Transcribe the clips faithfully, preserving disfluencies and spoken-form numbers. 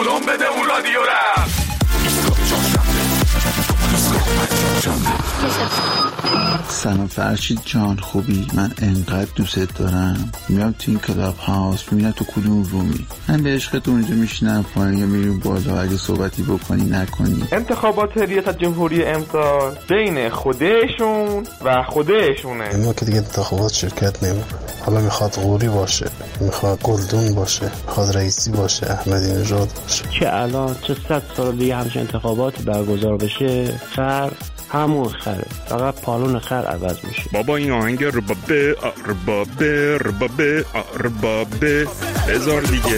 ولوم بده اون رادیو رپ. سلام فرشید جان، خوبی؟ من انقدر دوست دارم، میام تو این کلاب هاوس، میبینم تو کدوم رومی. من به عشقت اونجا میشینم پایین یا میریم بالا، اگه صحبتی بکنی نکنی. انتخابات ریاست جمهوری امسال بین خودشون و خودشونه. ما که دیگه انتخابات شرکت نمیکنه. حالا میخواد قوری باشه، میخواد گلدون باشه، میخواد رئیسی باشه، احمدی نژاد باشه. که الان چه صد سال دیگه همچین انتخاباتی برگزار بشه، خر همون خره، فقط پالون خر عوض میشه. بابا این آهنگ ربابه ربابه ربابه ربابه بذار دیگه.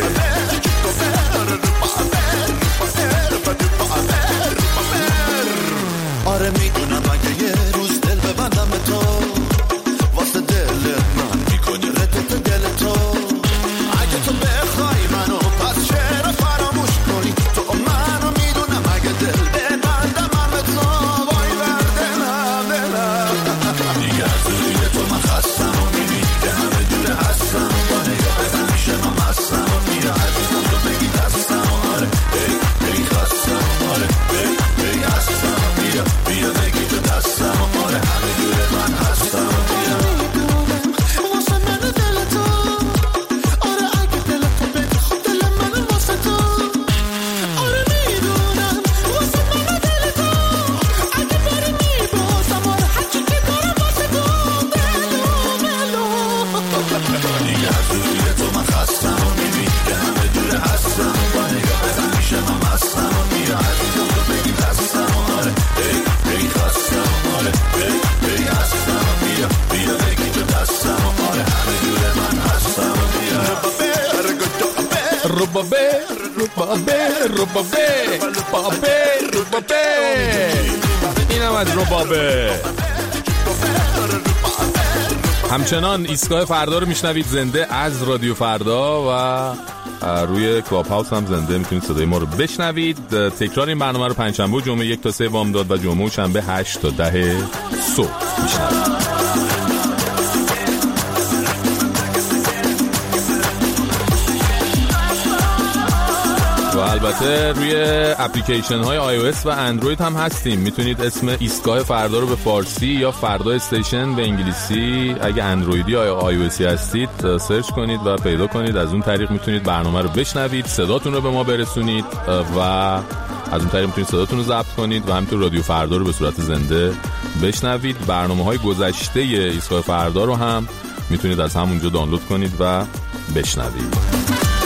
آره میدونم اگه یه روز دل ببندم به تو، واسه دل من میکنی ردت دل تو. اگه تو بخوای منو پس چرا فراموش کنی؟ تو منو میدونم اگه دل ببندم من به تو، وای بردنم دلم دیگه از روی تو من خستم و میبینی که همه جوره هستم، با نگاهت همیشه من مستم و میره عزیزم تو بگی دستم. آره ای ای خستم، آره ای ای هستم، بیا بیا بگی تو دستم. آره همه جوره من هستم، بیا واسه من دل تو. آره اگه دل تو بگی خود دل من واسه تو. آره میدونم واسه من دل تو، اگه بری میبازم. آره هرچی که دارم واسه تو دلو ملو. دیگه از روی تو من خستم و میبینی که همه جوره هستم، با نگاهت همیشه من مستم و بیا عزیزم تو بگی دستم. آره ای ای خستم، آره ای ای هستم، بیا بیا بگی تو دستم. آره همه جوره من هستم، بیا ربابه ربابه ربابه ربابه ربابه. اینم از ربابه. همچنان ایستگاه فردا رو میشنوید زنده از رادیو فردا و روی کلاب هاوس هم زنده میتونید صدای ما رو بشنوید. تکرار این برنامه رو پنجشنبه و جمعه یک تا سه بامداد و جمعه و شنبه هشت تا ده صبح میشنوید. و البته روی اپلیکیشن های آی او اس و اندروید هم هستیم. میتونید اسم ایستگاه فردا رو به فارسی یا فردا استیشن به انگلیسی اگه اندرویدی یا آی او اسی هستید سرچ کنید و پیدا کنید. از اون طریق میتونید برنامه رو بشنوید، صداتون رو به ما برسونید و از اون طریق میتونید صداتون رو ضبط کنید و همینطور رادیو فردا رو به صورت زنده بشنوید. برنامه‌های گذشته ایستگاه فردا رو هم میتونید از همونجا دانلود کنید و بشنوید.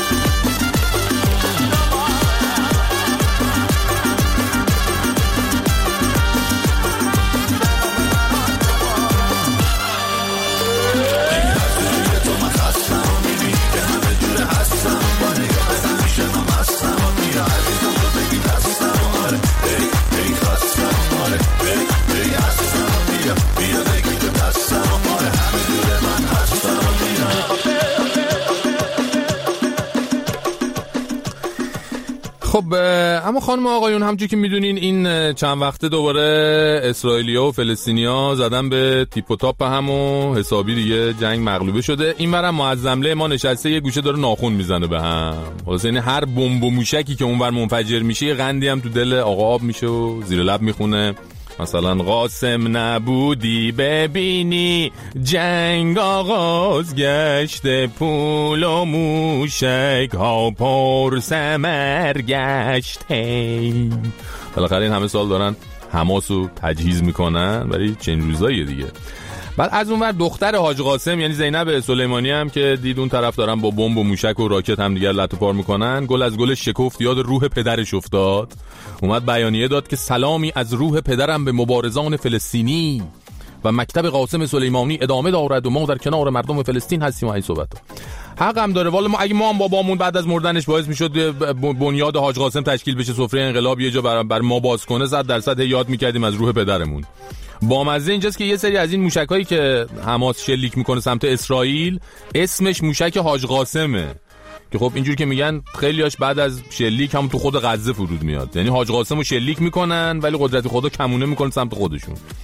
خب اما خانم آقایون، همونجوری که میدونین این چند وقته دوباره اسرائیلیا و فلسطینیا زدن به تیپ و تاپ هم و حسابی دیگه جنگ مغلوبه شده. این برم معظمله ما نشسته یه گوشه داره ناخون میزنه به هم. خلاص یعنی هر بمب و موشکی که اونور منفجر میشه یه قندی هم تو دل آقا آب میشه و زیر لب میخونه. مثلا قاسم نبودی ببینی جنگ آغاز گشته، پول و موشک ها پر ثمر گشته. بالاخره این همه سال دارن حماسو تجهیز میکنن برای چند روزایی دیگه. بعد از اون ور دختر حاج قاسم یعنی زینب سلیمانی هم که دید اون طرف دارن با بمب و موشک و راکت هم دیگه لطو پار میکنن، گل از گل شکفت یاد روح پدرش افتاد. اومد بیانیه داد که سلامی از روح پدرم به مبارزان فلسطینی و مکتب قاسم سلیمانی ادامه دارد و ما در کنار مردم فلسطین هستیم. و این صحبت حق هم داره. والا ما اگه ما هم بابامون بعد از مردنش باعث میشد بنیاد حاج قاسم تشکیل بشه، سفره انقلاب یه جا بر, بر ما باز کنه، صد درصد یاد میکردیم از روح پدرمون. با مزه اینجاست که یه سری از این موشکایی که حماس شلیک میکنه سمت اسرائیل اسمش موشک حاج قاسمه، که خب اینجوری که میگن خیلیاش بعد از شلیک هم تو خود غزه فرود میاد. یعنی حاج قاسمو شلیک میکنن ولی قدرت خدا کمونه میکنه سمت خودشون.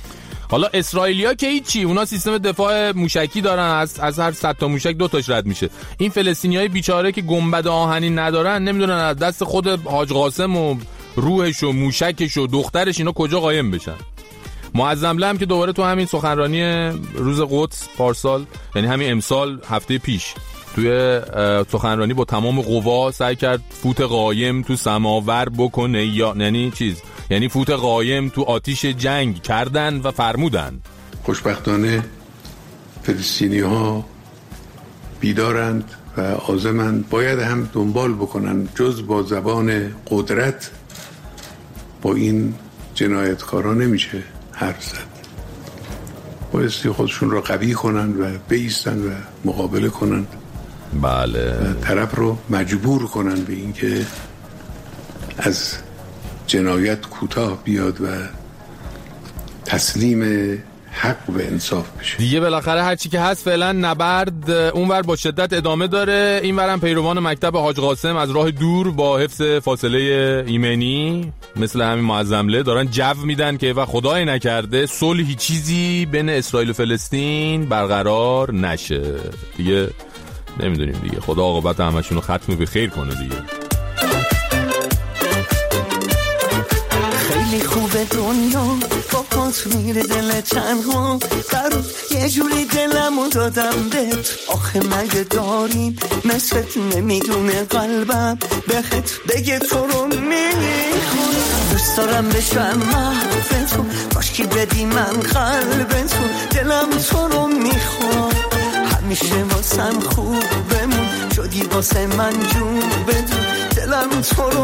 حالا اسرائیلیا که هیچی، اونا سیستم دفاع موشکی دارن، از از هر صد تا موشک دو تاش رد میشه. این فلسطینیای بیچاره که گنبد آهنی ندارن نمیدونن از دست خود حاج قاسم و روحش و موشکش و دخترش اینا کجا قایم بشن. معظمله هم که دوباره تو همین سخنرانی روز قدس پارسال، یعنی همین امسال هفته پیش، توی سخنرانی با تمام قوا سعی کرد فوت قایم تو سماور بکنه، یا یعنی چیز، یعنی فوت قایم تو آتیش جنگ کردن و فرمودن. خوشبختانه فلسطینی ها بیدارند و عازمند، باید هم دنبال بکنن، جز با زبان قدرت با این جنایتکاران نمیشه حرف زد. بایستی خودشون را قوی کنن و بایستن و مقابله کنن. بله. و طرف رو مجبور کنن به این که از جنایت کوتاه بیاد و تسلیم حق و انصاف بشه دیگه. بالاخره هرچی که هست فعلا نبرد اونور با شدت ادامه داره، اینورم پیروان مکتب حاج قاسم از راه دور با حفظ فاصله ایمنی مثل همین معظمله دارن جو میدن که و خدای نکرده صلحی چیزی بین اسرائیل و فلسطین برقرار نشه دیگه. نمیدونیم دیگه، خدا عاقبت همشون رو ختم به خیر کنه دیگه. خیلی خوبه دنیا با پات میره دل تنها، برات یه جوری دلمو دادم بهت، آخه مگه داریم مثلت نمیدونه قلبم بهت بگه تو رو میخوام، دوست دارم بشم محو تو، کاش که بدی من قلب تو، دلم تو رو میخوام، همیشه واسم خوب بمون، شدی واسه من جون بدون، دلم تو رو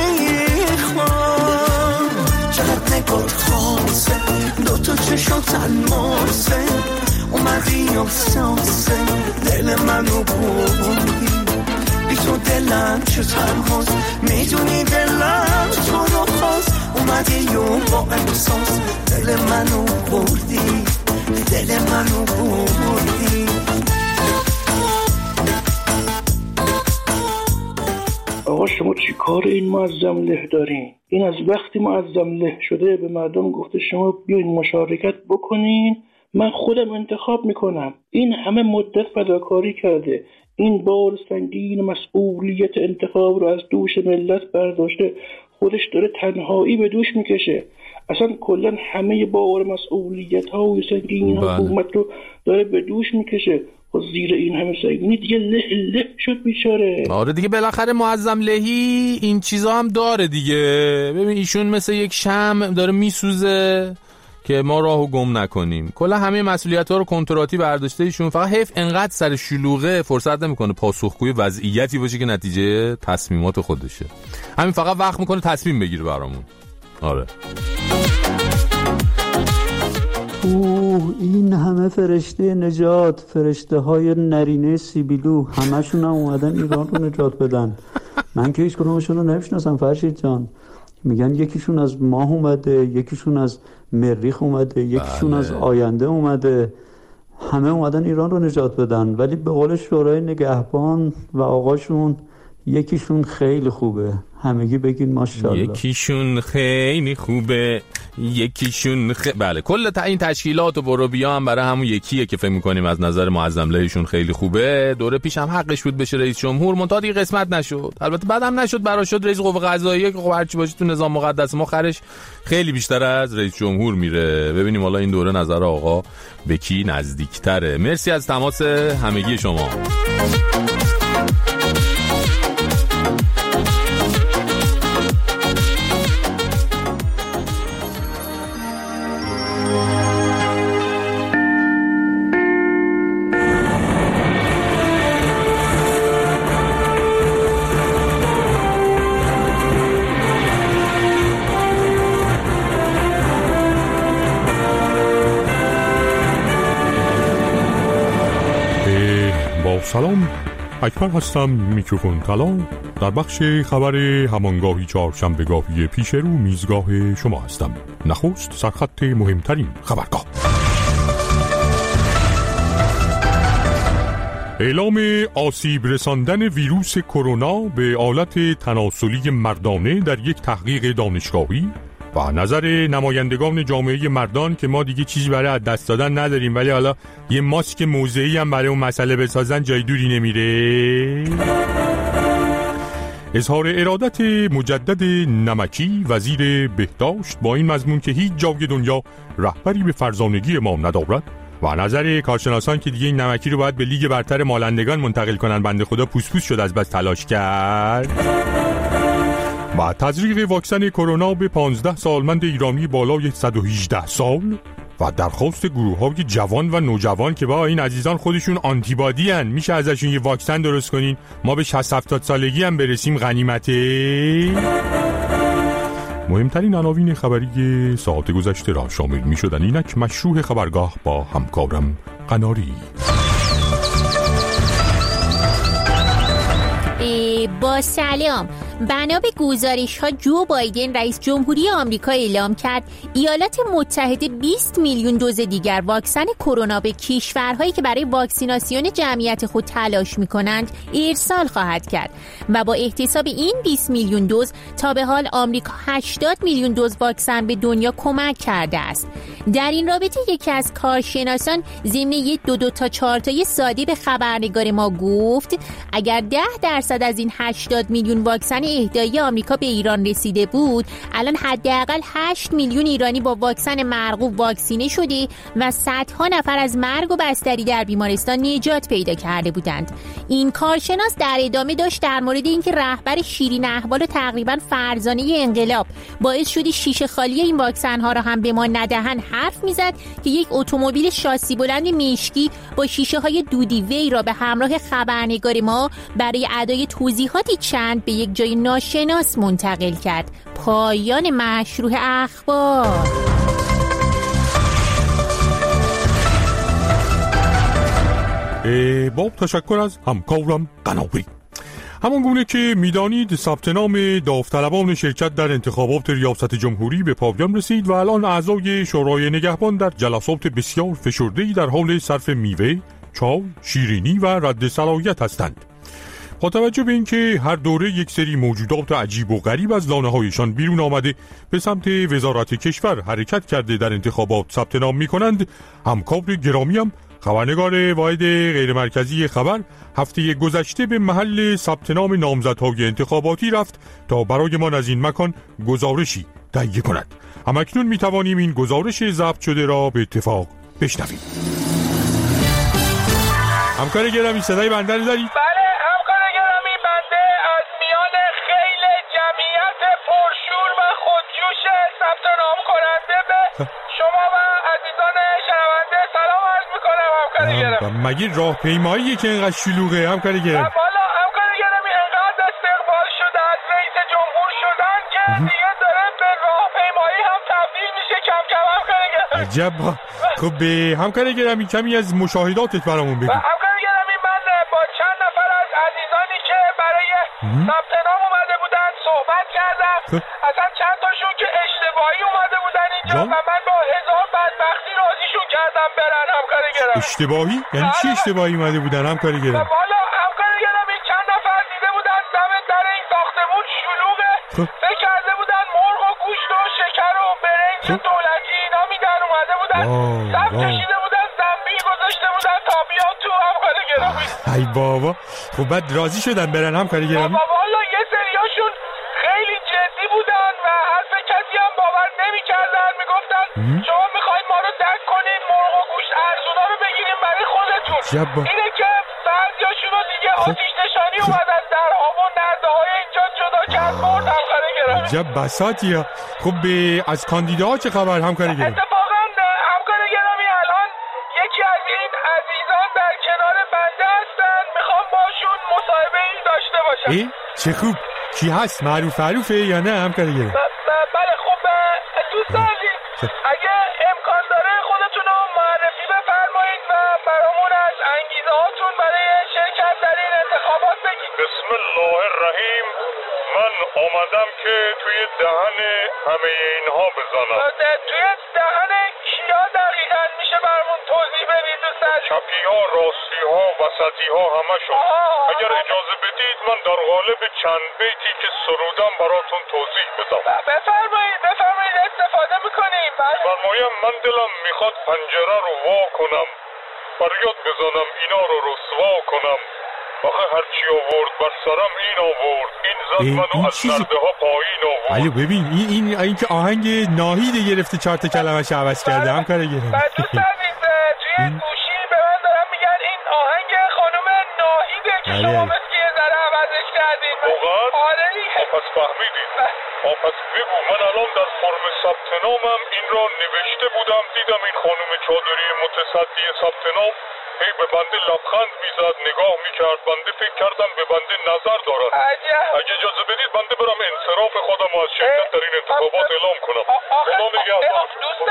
میخوام، چقدر نگات خاصه دو تا چشات الماسه، اومدی و ساسه دل منو بردی، بی تو دلم چه تنهاست، میدونی دلم تو رو خواست، اومدی و با احساس دل منو بردی، دل منو بردی. آقا شما چی کار این معظم له دارین؟ این از وقتی معظم له شده به مردم گفته شما بیاین مشارکت بکنین، من خودم انتخاب میکنم. این همه مدت فداکاری کرده، این بار سنگین مسئولیت انتخاب رو از دوش ملت برداشته، خودش داره تنهایی به دوش میکشه. اصلا کلا همه بار مسئولیت ها و سنگین حکومت رو داره به دوش میکشه. و زیر این همه سنگینی دیگه له له شد بیچاره. آره دیگه، بالاخره معظم لهی این چیزا هم داره دیگه. ببین ایشون مثل یک شمع داره میسوزه که ما راهو گم نکنیم. کلا همه مسئولیت‌ها رو کنتراتی برداشته ایشون، فقط حیف انقدر سر شلوغه فرصت نمیکنه پاسخگوی وضعیتی باشه که نتیجه تصمیمات خودشه. همین فقط وقت میکنه تصمیم بگیره برامون. آره. اوه این همه فرشته نجات، فرشته های نرینه سیبیلو، همشون هم اومدن ایران رو نجات بدن. من که هیچ کدومشون رو نمیشناسم فرشید جان. میگن یکیشون از ماه اومده، یکیشون از مریخ اومده، یکیشون بله. از آینده اومده. همه اومدن ایران رو نجات بدن، ولی به قول شورای نگهبان و آقاشون یکیشون خیلی خوبه. همگی بگین ماشاءالله. یکیشون خیلی خوبه، یکیشون خ... بله کل تا این تشکیلات و بروبیا هم برای همون یکیه که فکر می‌کنیم از نظر معظم لهشون خیلی خوبه. دوره پیش هم حقش بود بشه رئیس جمهور، منتها دیگه قسمت نشد. البته بعدم نشد، برا شد رئیس قوه قضاییه که خب هرچی باشه تو نظام مقدس ما خرش خیلی بیشتر از رئیس جمهور میره. ببینیم حالا این دوره نظر آقا به کی نزدیک‌تره. مرسی از تماس همگی شما. سلام، اکبر هستم. میکروفون طلا در بخش خبر همانگاهی چهارشنبه‌گاهی پیش رو میزگاه شما هستم. نخست سرخط مهمترین خبرگاه. اعلام آسیب رساندن ویروس کرونا به آلت تناسلی مردانه در یک تحقیق دانشگاهی و نظر نمایندگان جامعه مردان که ما دیگه چیزی برای از دست دادن نداریم، ولی حالا یه ماسک موضعی هم برای اون مسئله بسازن جای دوری نمیره. اظهار ارادت مجدد نمکی وزیر بهداشت با این مضمون که هیچ جای دنیا رهبری به فرزانگی ما ندارد و نظر کارشناسان که دیگه این نمکی رو باید به لیگ برتر مالندگان منتقل کنن، بنده خدا پوس پوس شد از بس تلاش کرد. و تزریق واکسن کرونا به پانزده سالمند ایرانی بالای صد و هجده سال و درخواست گروه‌های جوان و نوجوان که با این عزیزان خودشون آنتیبادی هن، میشه ازشون یه واکسن درست کنین ما به شصت هفتاد سالگی هم برسیم غنیمته. مهمترین عناوین خبری ساعت گذشته را شامل می شدن. اینک مشروع خبرگاه با همکارم قناری. با سلام. بنا به گزارش ها جو بایدن رئیس جمهوری آمریکا اعلام کرد ایالات متحده بیست میلیون دوز دیگر واکسن کرونا به کشورهایی که برای واکسیناسیون جمعیت خود تلاش می‌کنند ارسال خواهد کرد و با احتساب این بیست میلیون دوز تا به حال آمریکا هشتاد میلیون دوز واکسن به دنیا کمک کرده است. در این رابطه یکی از کارشناسان ضمن یک دو دو تا چهار تای ساده به خبرنگار ما گفت اگر ده درصد از این هشتاد میلیون واکسن اهدایی آمریکا به ایران رسیده بود، الان حداقل هشت میلیون ایرانی با واکسن مرغوب واکسینه شده و صدها نفر از مرگ و بستری در بیمارستان نجات پیدا کرده بودند. این کارشناس در ادامه داشت در مورد اینکه رهبر شیرین احوال و تقریبا فرزانه انقلاب باعث شده شیشه خالی این واکسن ها را هم به ما ندهن حرف میزد که یک اتومبیل شاسی بلند مشکی با شیشه های دودی وی را به همراه خبرنگار ما برای ادای توضیحاتی چند به یک جای ناشناس منتقل کرد. پایان مشروع اخبار. با تشکر از همکارم قناری. همان گونه که میدانید ثبت نام داوطلبان شرکت در انتخابات ریاست جمهوری به پایان رسید و الان اعضای شورای نگهبان در جلسات بسیار فشرده‌ای در حال صرف میوه، چای، شیرینی و رد صلاحیت هستند. با توجه به اینکه هر دوره یک سری موجودات عجیب و غریب از لانه‌هایشان بیرون آمده به سمت وزارت کشور حرکت کرده در انتخابات ثبت نام می‌کنند، همکار گرامیم خبرنگار واحد غیر مرکزی خبر هفته گذشته به محل ثبت نام نامزدهای انتخاباتی رفت تا برایمان از این مکان گزارشی تهیه کند. همکنون می‌توانیم این گزارش ضبط شده را به اتفاق بشنویم. همکار گرامی صدای بنده رو داری؟ بله همکار گرامی، بنده از میان خیل جمعیت پرشور و خودجوش ثبت نام کننده به شما و عزیزان شنونده سلام عرض میکنم. همکار گرامی مگه راهپیمایی که اینقدر شلوغه همکار گرامی؟ والا همکار گرامی اینقدر استقبال شده از رئیس جمهور شدن که دیگه داره به راهپیمایی هم تبدیل میشه کم کم. همکار گرامی عجب. خب همکار گرامی کمی از مشاهداتت برامون بگو. همکار گرامی من با چند نفر از عزیزانی که برای ثبت نام اومده بودن صحبت کردم. اصلا چند تاشون که اشتباهی اومده بودن اینجا و من با هزار بدبختی راضیشون کردم برن. همکار گرامی اشتباهی؟ یعنی چی اشتباهی اومده بودن همکار گرامی؟ والا همکار گرامی چند نفر دیده بودن دم در این ساختمون شلوغه، فکر کرده بودن مرغ و گوشت و شکر و برنج دولتی اینا میدن، اومده بودن صف کشیده بودن زنبیل گذاشته بودن تا بیان تو. همکار گرامی ای بابا، خب بعد راضی شدن برن همکار گرامی؟ والا یه سریاشون خیلی جدی بودن و حرف کسی هم باور نمی‌کردن، میگفتن شما می‌خواید ما رو دک کنین مرغ و گوشت ارزونا رو بگیریم برای خودتون. جب. اینه که بعضیاشون رو دیگه آتش نشانی اومد از درها و نرده‌های اینجا جدا کرد برد. همکار گرامی عجب بساطیه. خب از کاندیداها چه خبر همکار گرامی؟ اتفاقا همکار گرامی الان یکی از این عزیزان در کنار بنده هستن، میخوام باشون مصاحبه ای داشته باشم. ای چه خوب. کی هست؟ معروف معروفه یا نه همکار گرامی؟ بله خب دوستان عزیز اگه امکان داره خودتون رو معرفی بفرمایید و برامون از انگیزه هاتون برای شرکت در این انتخابات بگید. بسم الله الرحیم. من آمدم که توی دهن همه اینها بزنم. توی دهن کیا دقیقا میشه برمون توضیح بدید دوستان؟ چپی ها، راستی ها، وسطی ها، همه شون. اگر اجازه بدید من در قالب چند بیتی که سرودم براتون توضیح بدم. بفرمایید بفرمایید استفاده میکنیم. فرمایم من دلم میخواد پنجره رو وا کنم، فریاد بزنم اینا رو رسوا کنم. آخه هرچی آورد بر سرم این آورد، این زد منو از نرده ها پایین آورد. علی ببین این این این که آهنگ ناهید گرفته چهار تا کلمه‌ش عوض کرده هم کار گرفته. دوست عزیز توی گوشی به من دارم میگن این آهنگ خانم ناهیده که شما مثل یه ذره عوضش کردید. واقعا؟ آره دیگه. پس فهمیدید. پس بگو من الان در فرم ثبت نامم این را نوشته بودم، دیدم این خانم چادری متصدی ثبت نام هی به بنده لبخند میزد، نگاه میکرد، بنده فکر کردم به بنده نظر دارد. اگه اجازه بدید بنده برم انصراف خودم از شرکت در این انتخابات اعلام کنم. خدا نگهدار. دوست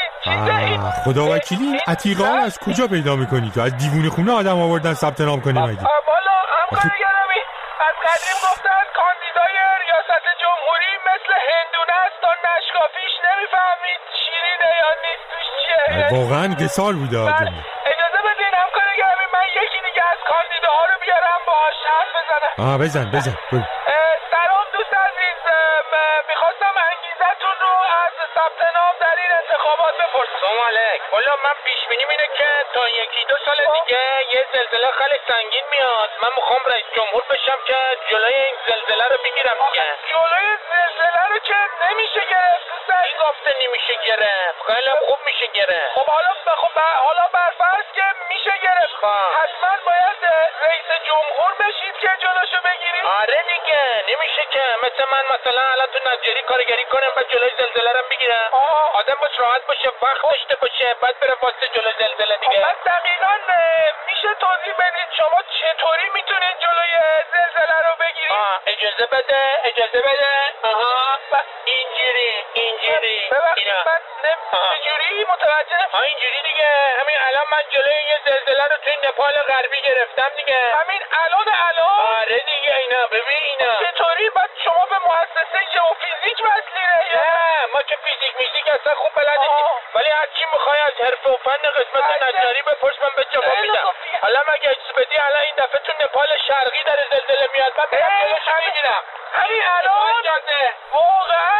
عزیز خدا وکیلی عتیقه ها از کجا پیدا میکنی تو؟ از دیوونه خونه آدم آوردن ثبت نام کنی مگه؟ والا همکار گرامی از قدیم گفتن کاندیدای ریاست جمهوری مثل هندونه است تا نشکافیش نمیفهمید شیرینه یا نیست توش چیه. واقعا قصار بوده آدم. اجازه بدین همکار گرامی من یکی دیگه از کاندیداها رو بیارم باهاش حرف بزنم. آها بزن بزن بزن. سلام دوست عزیز، میخواستم انگیزتون رو از ثبت نام در این انتخابات بپرسم. سلام علیک. والا من پیش بینی اینه که تا یکی دو سال دیگه یه زلزله خیلی سنگین میاد. من میخوام رئیس جمهور بشم که جلوی این زلزله رو بگیرم دیگه. جلوی زلزله رو که نمیشه گرفت دوست عزیز. گفته نمیشه گرفت، خیلی خوب میشه گرفت. خب حالا خب حالا برفرض که میشه گرفت، حتما باید رئیس جمهور بشید که جلوشو بگیرید. آره دیگه نمیشه که مثل من مثلا الان تو نجاری کارگری کنم بعد جلوی زلزله رو بگیرم. آدم باش راحت باشه، وقت داشته باشه، بعد بره واسه جلوی زلزله دیگه. خب دقیقاً میشه توضیح بدید شما چطوری میتونید جلوی زلزله رو بگیرید؟ آه اجازه بده اجازه بده. آها اینجوری اینجوری اینا چجوری متوجه؟ ها اینجوری دیگه. همین الان من جلوی یه زلزله رو توی نپال غربی گرفتم دیگه. همین الان الان؟ آره دیگه اینا ببین اینا. چطوری بعد شما به مؤسسه ژئوفیزیک وصلیه؟ نه ما که فیزیک میزیک اصلا خوب بلد نیستیم، ولی هر چی میخوای از حرفه و فن قسمت نجاری بپرس من به جواب میدم. حالا مگه اجازه بدی الان این دفعه تو نپال شرقی در زلزله میاد من برم جلوشو بگیرم. همین الان واقعا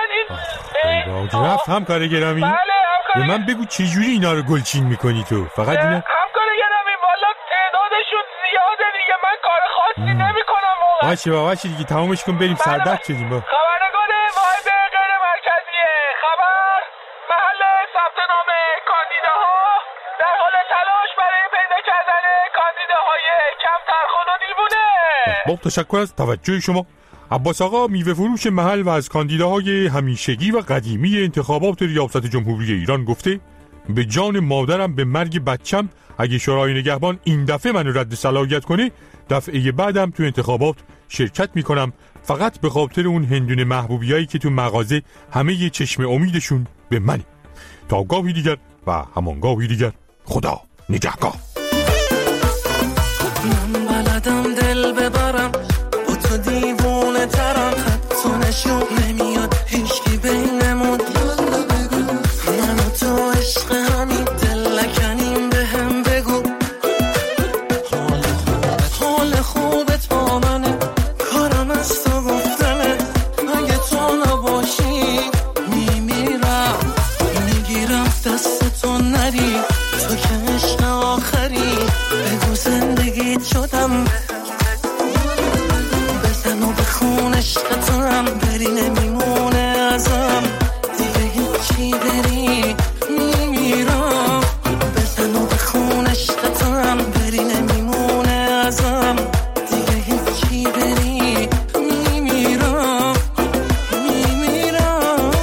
این رفت همکار گرامی. بله همکار. به من بگو چجوری اینا رو گلچین میکنی تو؟ فقط اینا همکار گرامی والا تعدادشون زیاده دیگه، من کار خاصی نمیکنم واقعا. باشه باشه دیگه تمامش کن بریم سردرد شدیم. با خبرنگار واحد غیر مرکزیه خبر محل ثبت نام کاندیداها در حال تلاش برای پیدا کردن کاندیداهای کمتر خون و دیوونه. با تشکر از توجه شما. عباس آقا میوه فروش محل و از کاندیداهای همیشگی و قدیمی انتخابات ریاست جمهوری ایران گفته به جان مادرم به مرگ بچم اگه شورای نگهبان این دفعه منو رد صلاحیت کنه دفعه بعدم تو انتخابات شرکت میکنم، فقط به خاطر اون هندونه محبوبیایی که تو مغازه همه ی چشم امیدشون به منه. تا گاهی دیگر و همانگاهی دیگر خدا نگهدار. من بلدم دل ببرم با تو دیوونه ترم، حتی نشون نمیاد هیچکی بینمون. من و تو عشق همین دل لکنیم به هم بگو. حال خوبت حال خوبت با منه، کارم از تو گفتنه. اگه تو نباشی میمیرم، میگیرم دست تو نری. تو که عشق آخری بگو زندگیت شدم، بزن و بخون عشق تو هم بری نمیمونه ازم دیگه هیچی. بری میمیرم، بزن و بخون عشق تو هم بری نمیمونه ازم دیگه هیچی. بری میمیرم میمیرم.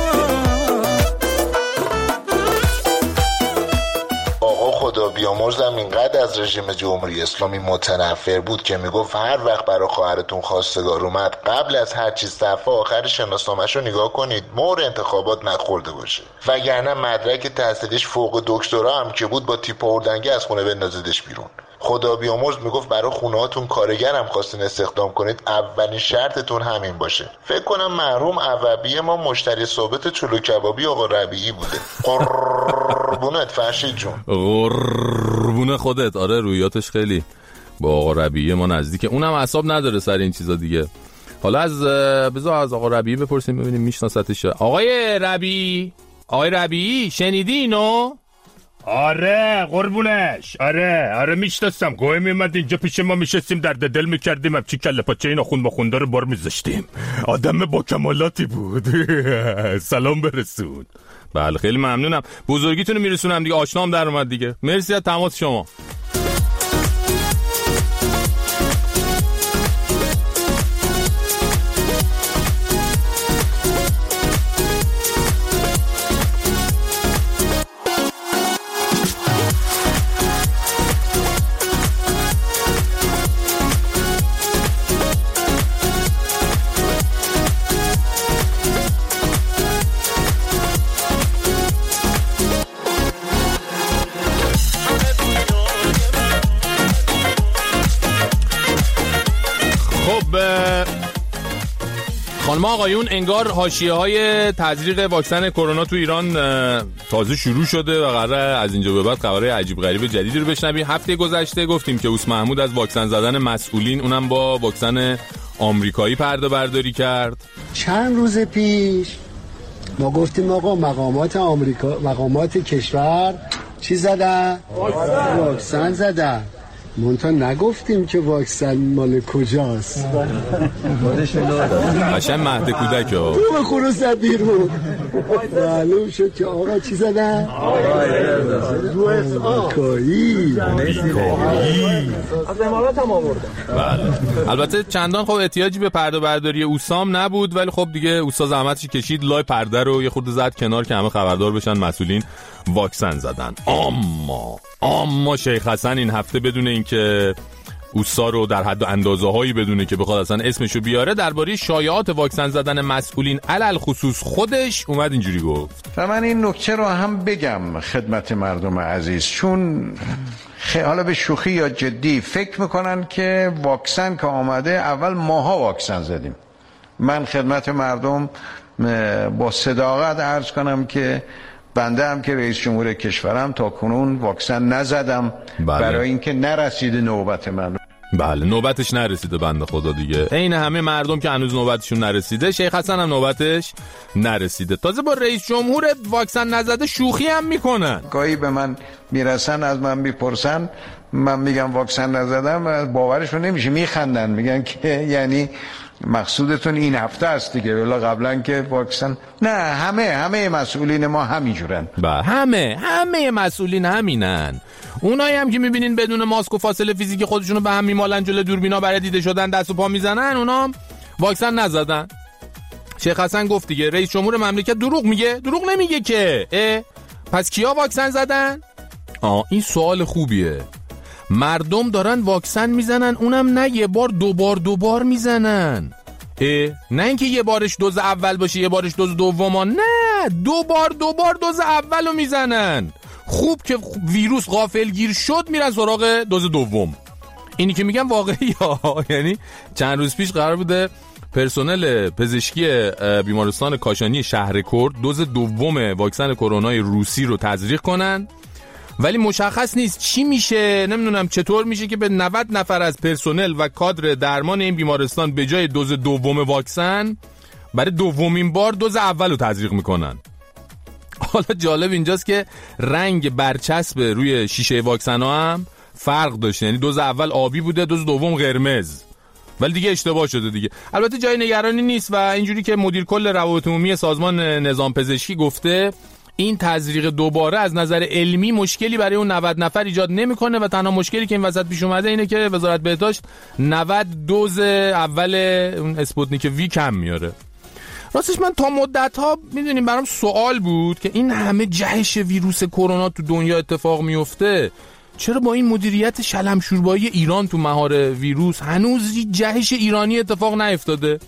آقا خدا بیامرزم اینقدر از رژیم جمهوری اسلامی متنفر بود که میگفت هر وقت برای خواهرتون خواستگار اومد قبل از هر چیز صفحه آخر شناسنامه‌ش رو نگاه کنید مهر انتخابات نخورده باشه، وگرنه مدرک تحصیلیش فوق دکترا هم که بود با تیپ اردنگی از خونه بندازیدش بیرون. خدا بیامرز میگفت برای خونه‌هاتون کارگر هم خواستین استخدام کنید اولین شرطتون همین باشه. فکر کنم محروم عوبی ما مشتری ثابت چلو کبابی آقا ربیعی بوده. قربونت فرشید جون. قربون خودت. آره رویاتش خیلی با آقا ربیعی ما نزدیکه. اونم اعصاب نداره سر این چیزا دیگه. حالا از بذار از آقا ربیعی بپرسیم ببینیم میشناستش. آقای ربیعی، آقای ربیعی شنیدی اینو؟ آره قربونش. آره آره میشناسم. گوه میمد اینجا پیش ما میشستیم درد دل میکردیم، هم چی کله پاچه اینا خون با خونده رو بار میذاشتیم. آدم با کمالاتی بود. سلام برسون. بله خیلی ممنونم. بزرگیتونو میرسونم دیگه. آشنام در اومد دیگه. مرسی از تماس شما. خانم آقایون، انگار حاشیه‌های تزریق واکسن کرونا تو ایران تازه شروع شده و قراره از اینجا به بعد خبرهای عجیب غریب جدیدی رو بشنویم. هفته گذشته گفتیم که اوس محمود از واکسن زدن مسئولین، اونم با واکسن آمریکایی پرده برداری کرد. چند روز پیش ما گفتیم آقا مقامات آمریکا، مقامات کشور چی زدن؟ واکسن, واکسن زدن. منتها نگفتیم که واکسن مال کجاست. قشنگ مهد کودک ها تو به خروس زد بیرون. معلوم شد که آقا چی زدن؟ آمریکایی. از امارات هم آوردن. بله. البته چندان خب احتیاجی به پرده برداری اوسام نبود، ولی خب دیگه اوستا زحمتش کشید لای پرده رو یه خورده زد کنار که همه خبردار بشن مسئولین واکسن زدن. اما اما شیخ حسن این هفته بدون اینکه اوستا رو در حد و اندازه هایی بدونه که بخواد اصلا اسمشو بیاره، درباره شایعات واکسن زدن مسئولین علل خصوص خودش اومد اینجوری گفت. و من این نکته رو هم بگم خدمت مردم عزیز، چون حالا به شوخی یا جدی فکر میکنن که واکسن که آمده اول ماها واکسن زدیم. من خدمت مردم با صداقت عرض کنم که بنده هم که رئیس جمهور کشورم تا کنون واکسن نزدم. بله. برای اینکه نرسیده نوبت من. بله نوبتش نرسیده بنده خدا دیگه. عین همه مردم که هنوز نوبتشون نرسیده. شیخ حسن هم نوبتش نرسیده. تازه با رئیس جمهور واکسن نزده شوخی هم میکنن. گاهی به من میرسن از من میپرسن، من میگم واکسن نزدم، باورشون نمیشه، میخندن، میگن که یعنی مقصودتون این هفته است دیگه، ولی قبلا که واکسن. نه، همه همه مسئولین ما همینجورن. با همه همه مسئولین همینن. اونایی هم که میبینین بدون ماسک و فاصله فیزیکی خودشونو به هم میمالن جلوی دوربینا برای دیده شدن دست و پا میزنن، اونا هم واکسن نزدن. شیخ حسن گفت دیگه رئیس جمهور مملکت دروغ میگه؟ دروغ نمیگه که. اه؟ پس کیا واکسن زدن؟ آه این سوال خوبیه. مردم دارن واکسن میزنن، اونم نه یه بار دو بار دو بار میزنن. اه نه اینکه یه بارش دوز اول باشه یه بارش دوز دوم، نه دو بار دو بار دوز اولو میزنن. خوب که ویروس غافلگیر شد میرن سراغ دوز دوم. اینی که میگم واقعی ها. یعنی چند روز پیش قرار بوده پرسنل پزشکی بیمارستان کاشانی شهر کرد دوز دوم واکسن کرونای روسی رو تزریق کنن، ولی مشخص نیست چی میشه، نمیدونم چطور میشه که به نود نفر از پرسنل و کادر درمان این بیمارستان به جای دوز دوم واکسن برای دومین بار دوز اول رو تزریق میکنن. حالا جالب اینجاست که رنگ برچسب روی شیشه واکسن ها هم فرق داشته، یعنی دوز اول آبی بوده دوز دوم قرمز، ولی دیگه اشتباه شده دیگه. البته جای نگرانی نیست و اینجوری که مدیر کل روابط عمومی سازمان نظام پزشکی گفته این تزریق دوباره از نظر علمی مشکلی برای اون نود نفر ایجاد نمیکنه و تنها مشکلی که این وسط پیش اومده اینه که وزارت بهداشت نود دوز اول اون اسپوتنیک وی کم میاره. راستش من تا مدت ها میدونیم برام سوال بود که این همه جهش ویروس کرونا تو دنیا اتفاق میفته، چرا با این مدیریت شلمشوربایی ایران تو مهار ویروس هنوز جهش ایرانی اتفاق نیفتاده؟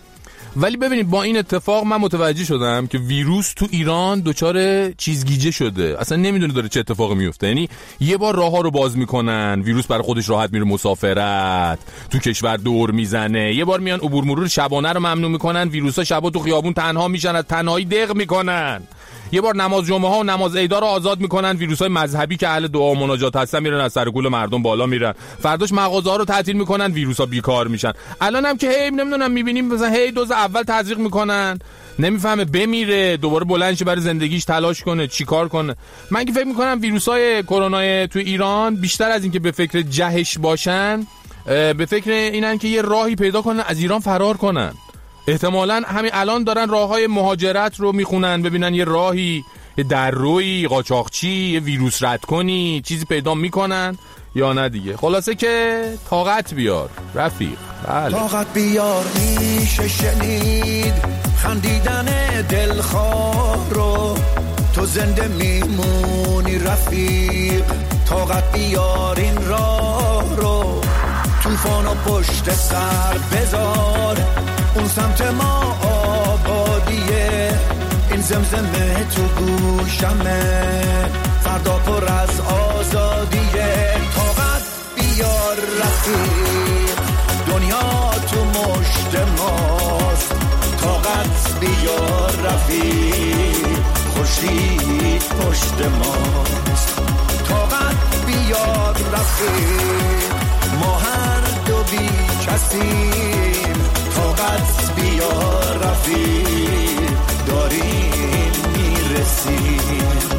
ولی ببینید با این اتفاق من متوجه شدم که ویروس تو ایران دچار چیزگیجه شده، اصلا نمیدونه داره چه اتفاقی میفته. یعنی یه بار راه‌ها رو باز میکنن، ویروس برای خودش راحت میره مسافرت، تو کشور دور میزنه. یه بار میان عبور مرور شبانه رو ممنوع میکنن، ویروسا شبا تو خیابون تنها میشن، از تنهایی دق میکنن. یه بار نماز جمعه ها و نماز عیدا رو آزاد میکنن، ویروسای مذهبی که اهل دعا و مناجات هستن میرن از سر کول مردم بالا میرن. فرداش مغازه‌ها رو تعطیل میکنن، ویروسا بیکار میشن. الان هم که هی نمیدونم میبینیم مثلا هی دوز اول تزریق میکنن، نمیفهمه بمیره دوباره بلند شه برای زندگیش تلاش کنه چیکار کنه. من که فکر میکنم ویروسای کرونا تو ایران بیشتر از این که به فکر جهش باشن، به فکر اینن که یه راهی پیدا کنن از ایران فرار کنن. احتمالاً همین الان دارن راههای مهاجرت رو میخونن، ببینن یه راهی، یه دررویی، قاچاقچی، یه ویروس رد کنی، چیزی پیدا میکنن یا نه دیگه. خلاصه که طاقت بیار رفیق. بله طاقت بیار میشه شنید خندیدن دلخواه رو، تو زنده میمونی رفیق. طاقت بیار این راه رو، طوفان و پشت سر بذار، اون سمت ما آبادیه، این زمزمه تو گوشمه، فردا پر از آزادیه. طاقت بیار رفیق، دنیا تو مشت ماست. طاقت بیار رفیق، خورشید پشت ماست. طاقت بیار رفیق، ما هر دو بی کسیم. طاقت بیار رفیق، داریم میرسیم.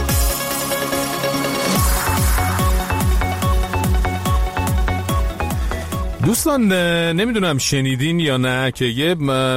دوستان نمیدونم شنیدین یا نه که یه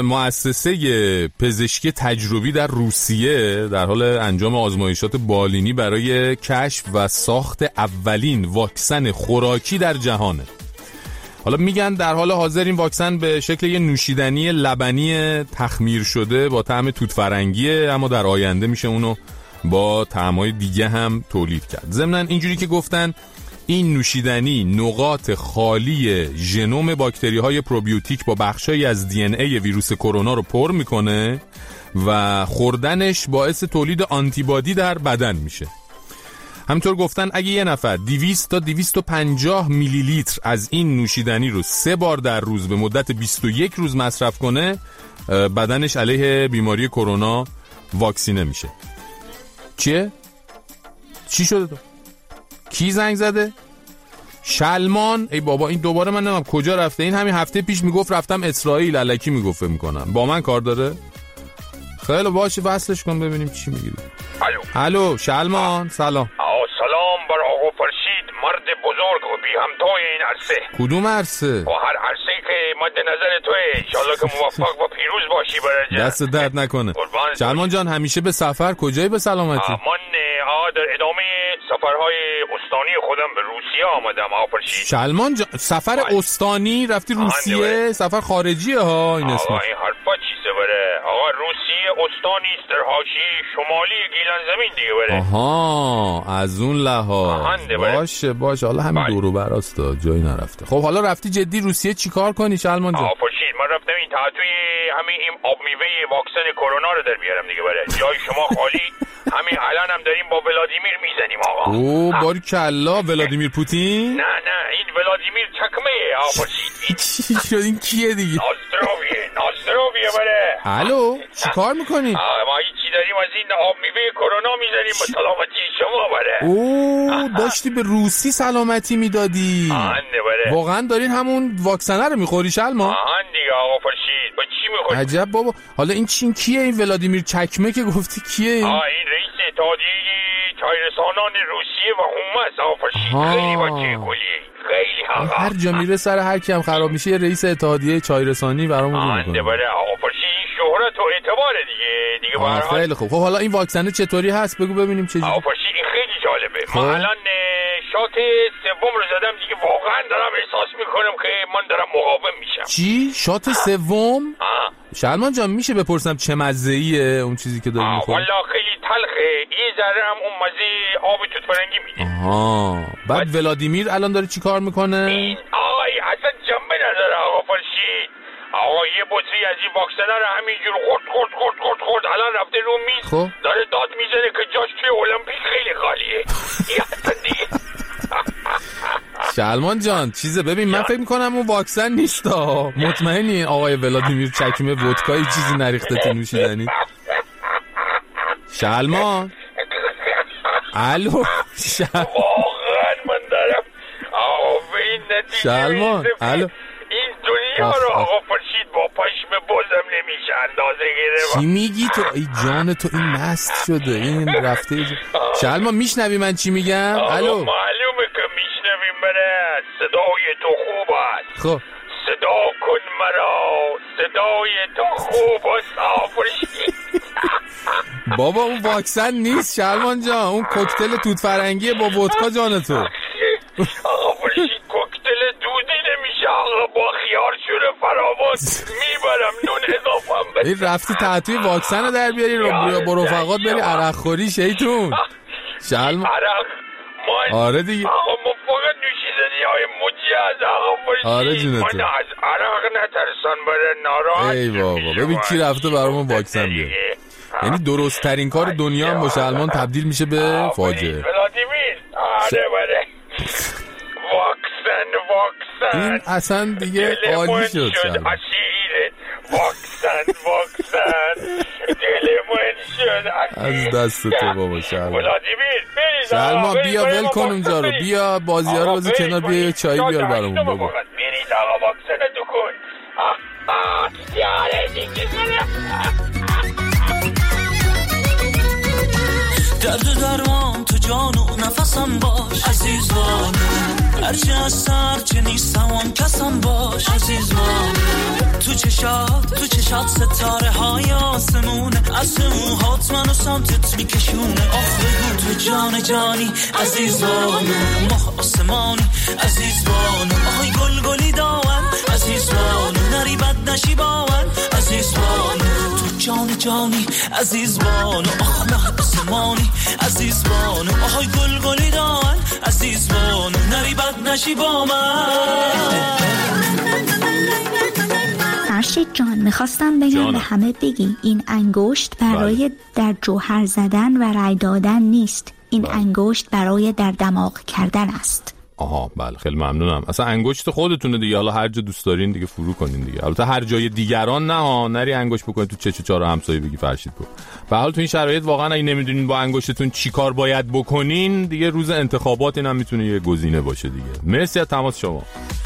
مؤسسه پزشکی تجربی در روسیه در حال انجام آزمایشات بالینی برای کشف و ساخت اولین واکسن خوراکی در جهانه. حالا میگن در حال حاضر این واکسن به شکل یه نوشیدنی لبنی تخمیر شده با طعم توت فرنگیه، اما در آینده میشه اونو با طعمای دیگه هم تولید کرد. ضمناً اینجوری که گفتن این نوشیدنی نقاط خالی ژنوم باکتری‌های پروبیوتیک با بخشایی از دی ان ای ویروس کرونا رو پر میکنه و خوردنش باعث تولید آنتیبادی در بدن میشه. همینطور گفتن اگه یه نفر دویست تا دویست و پنجاه میلی لیتر از این نوشیدنی رو سه بار در روز به مدت بیست و یک روز مصرف کنه، بدنش علیه بیماری کرونا واکسینه میشه. چیه؟ چی شده تو؟ کی زنگ زده؟ شلمان. ای بابا این دوباره من نمیم کجا رفته. این همین هفته پیش میگفت رفتم اسرائیل، الکی میگفت میکنم با من کار داره. خیلی باشه وصلش کن ببینیم چی میگیری. الو الو شلمان سلام. آه سلام بر آقا فرشید، مرد بزرگ و بی همتای این عرصه. کدوم عرصه؟ با هر عرصه که مد نظر توه، انشالله که موفق و پیروز باشی برای دست درد نکنه. شلمان جان همیشه به سفر، کجایی به سلامتی؟ من آه در ادامه سفرهای استانی خودم به روسیه آمدم آقا فرشید. شلمان جان سفر استانی رفتی روسیه؟ سفر خارجیه ها این اسم. آقا این حرفا چیزه بره آقا؟ روسیه استانی است در حاشیه شمالی گیلان زمین دیگه بره. آها از اون لحاظ باشه باشه، حالا همین دور و براستا جایی نرفته. خب حالا رفتی جدی روسیه چیکار کنی شلمان جان؟ آقا فرشید من رفتم این تعطوی همین این آب میوه واکسن کرونا رو در بیارم دیگه بره. جای شما خالی. همین الان هم داریم با ولادیمیر میزنیم آقا. او باری کلا ولادیمیر پوتین؟ نه نه این ولادیمیر چکمه آقا فرشید. چی شد این کیه دیگه؟ ناستروویه ناستروویه بره. الو چیکار میکنی؟ ما هیچی داریم از این آب میوه کرونا میزنیم به سلامتی شما بره. او داشتی به روسی سلامتی میدادی. آهنده بره. واقعا دارین همون واکسنه رو میخوری شلمان؟ آهن دیگه آقا فرشید. با چی میخوری؟ عجب بابا. حالا این چین کیه این ولادیمیر چکمه که گفتی کیه این؟ آه این رئیس اتحادیه چایرسانان روسیه و هومس آقا فرشید. خیلی بچه گلیه. خیلی آقا. هر جا میره سر هر کی هم خراب میشه رئیس اتحادیه چایرسانی برامون رو میکنه. آهنده بره آقا فرشید. شهرت و اعتباره دیگه دیگه آه خیلی خوب. خب حالا این واکسنه چطوری هست بگو ببینیم چه جوری. آقا فرشید این خیلی جالبه. ما الان شات سوم رو زدم دیگه، واقعا دارم احساس میکنم که من دارم مقاوم میشم. چی؟ شات سوم؟ شلمان جان میشه بپرسم چه مزه‌ایه اون چیزی که داری میخوری؟ والا خیلی تلخه. یه ذره هم اون مزه آب توت فرنگی میده. آها. بعد ولادیمیر الان داره چی کار میکنه؟ این آقای اصلا جنبه نداره آقا فرشید آقا یه بطری از این واکسنه رو همینجور خورد خورد خورد خورد خورد الان رفته رو میز داره داد میزنه که جاش توی المپیک خیلی خالیه. شلمان جان چیزه ببین من فکر میکنم اون واکسن نیست ها. مطمئنی آقای ولادیمیر چکمه ودکای چیزی نریخته تو نوشیدنی؟ شلمان الو شلمان واقعا من دارم آقا به این نتیجه شلمان الو این دنیا رو آقا فرشید با پشم بازم نمیشه اندازه گیره. چی میگی تو؟ ای جان تو این مست شده این رفته جا... شلمان میشنوی من چی میگم؟ الو معلومه که میشنویم بره. صدای تو خوب است. خب صدا کن مرا صدای تو خوب است فرشید. بابا اون واکسن نیست شلمان جان اون کوکتل توت فرنگیه با ودکا جان تو. آقا فرشید کوکتل دودی نمیشه آقا با خیار شوره فراوان میبرم نون اضافم بده. این رفتی تحتوی واکسن رو در بیاری رو با رفقات بری عرق خوری شیطون. شلمان عرق ما آره دیگه آقا ما فقط نوشیدنی های مجیز آقا فرشید. آره جونتو من از عرق نترسان بره ناراحت. ای بابا ببین کی رفته برامون واکسن بیاره. یعنی درست ترین کار دنیا هم با شلمان تبدیل میشه به فاجعه. ولادیمیر آره بره واکسن واکسن این اصلا دیگه عالی شد شلمان. واکسن واکسن دل من شد از دست تو بابا شلمان. ولادیمیر شلمان بیا ول کن اونجا رو بیا بازی ها رو بذار کنار بیا یه چایی بیار برامون بابا. برید آقا واکسن تو کن. یاره دیگه درد و درمان تو جان و نفسم باش عزیزان. هرچی از سر چه نیستم آن کسم باش عزیزان. تو چشات تو چشات ستاره های آسمونه از موهات منو سمتت میکشونه. آخ بگو تو جان جانی عزیزانو ماه آسمانی عزیزانو. آهای گل گلی داون عزیزانو نری بد نشی باون عزیزانو. تو جان جانی عزیزانو آخ ماه آسمانی عزیزانو. آهای گل گلی داون عزیزانو نری بد نشی با من. فرشید جان میخواستم بگم جانم. به همه بگی این انگشت برای در جوهر زدن و رای دادن نیست. این بله. انگشت برای در دماغ کردن است. آها بله خیلی ممنونم. اصلا انگشت خودتونه دیگه حالا هر جا دوست دارین دیگه فرو کنین دیگه. البته هر جای دیگران نه ها نری انگشت بکنید تو چه چه چهار همسایه بگی فرشید کو. به حال تو این شرایط واقعا اگه نمیدونین با انگشتتون چیکار باید بکنین دیگه روز انتخابات اینم میتونه یه گزینه باشه دیگه. مرسی از تماس شما.